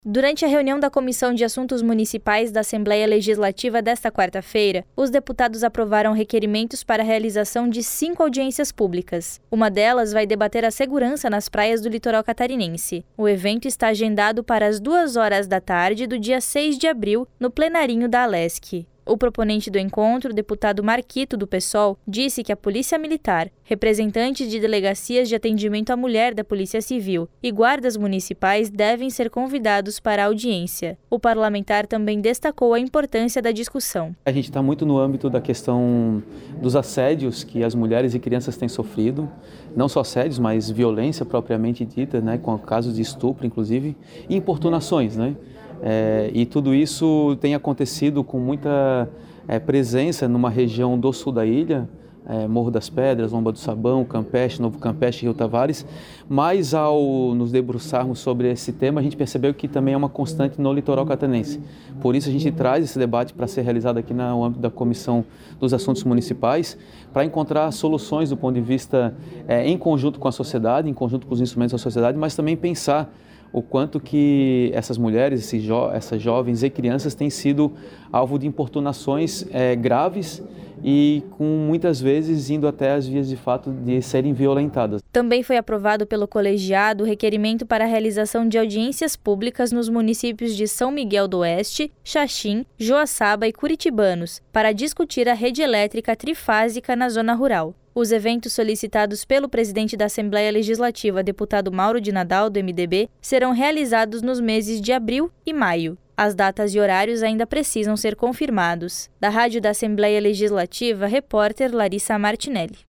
Durante a reunião da Comissão de Assuntos Municipais da Assembleia Legislativa desta quarta-feira, os deputados aprovaram requerimentos para a realização de 5 audiências públicas. Uma delas vai debater a segurança nas praias do litoral catarinense. O evento está agendado para as 2h da tarde do dia 6 de abril, no plenarinho da Alesc. O proponente do encontro, o deputado Marquito, do PSOL, disse que a Polícia Militar, representantes de delegacias de atendimento à mulher da Polícia Civil e guardas municipais devem ser convidados para a audiência. O parlamentar também destacou a importância da discussão. A gente está muito no âmbito da questão dos assédios que as mulheres e crianças têm sofrido, não só assédios, mas violência propriamente dita, com casos de estupro, inclusive, e importunações, e tudo isso tem acontecido com muita presença numa região do sul da ilha, Morro das Pedras, Lomba do Sabão, Campeche, Novo Campeche e Rio Tavares, mas ao nos debruçarmos sobre esse tema, a gente percebeu que também é uma constante no litoral catarinense. Por isso a gente traz esse debate para ser realizado aqui no âmbito da Comissão dos Assuntos Municipais, para encontrar soluções do ponto de vista em conjunto com a sociedade, em conjunto com os instrumentos da sociedade, mas também pensar o quanto que essas mulheres, essas jovens e crianças têm sido alvo de importunações graves e com muitas vezes indo até as vias de fato de serem violentadas. Também foi aprovado pelo colegiado o requerimento para a realização de audiências públicas nos municípios de São Miguel do Oeste, Xaxim, Joaçaba e Curitibanos, para discutir a rede elétrica trifásica na zona rural. Os eventos solicitados pelo presidente da Assembleia Legislativa, deputado Mauro de Nadal, do MDB, serão realizados nos meses de abril e maio. As datas e horários ainda precisam ser confirmados. Da Rádio da Assembleia Legislativa, repórter Larissa Martinelli.